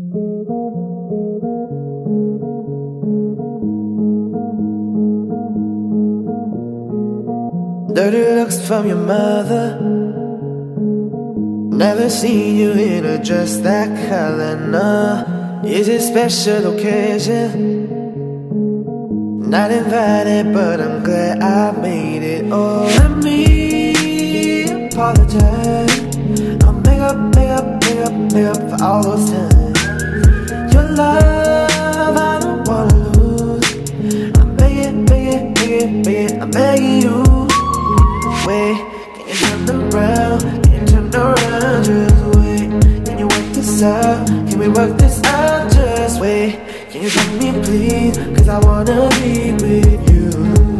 Dirty looks from your mother. Never seen you in a dress that color, no. Is it special occasion? Not invited, but I'm glad I made it. Oh, let me apologize. I'll make up for all those times. Your love, I don't wanna lose. I'm begging, I'm begging you. Wait, can you turn around? Can you turn around? Just wait. Can you work this out? Can we work this out? Just wait. Can you help me please? Cause I wanna be with you.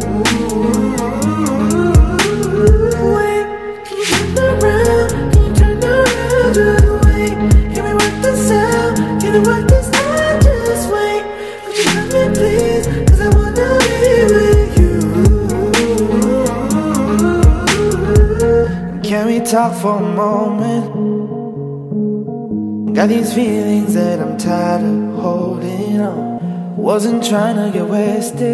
Wait, can you turn around? Can you turn around? Just wait. Can we work this out? Can we work this out? Just wait. Would you help me please? Cause I wanna be with you. Can we talk for a moment? Got these feelings that I'm tired of holding on. Wasn't trying to get wasted.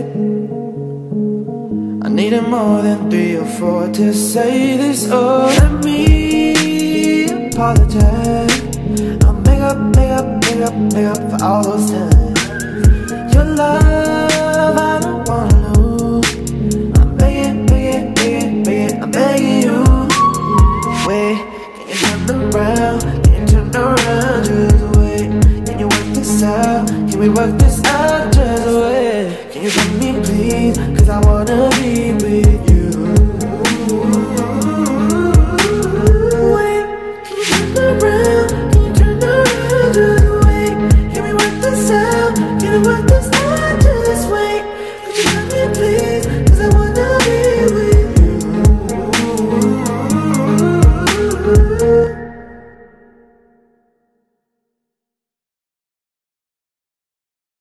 I needed more than 3 or 4 to say this. Oh, let me apologize. I'll make up for all those times. Your love, I don't wanna lose. I'm begging, I'm begging you. Wait, can you turn around? Can you turn around? Just wait. Can you work this out? Can we work this out? Just wait. Can you help me please? Cause I wanna be with you. Wait, can you turn around? Can you turn around? Just wait. Can we work this out? Can we work this out? Just wait. Could you help me please? Cause I wanna be with you.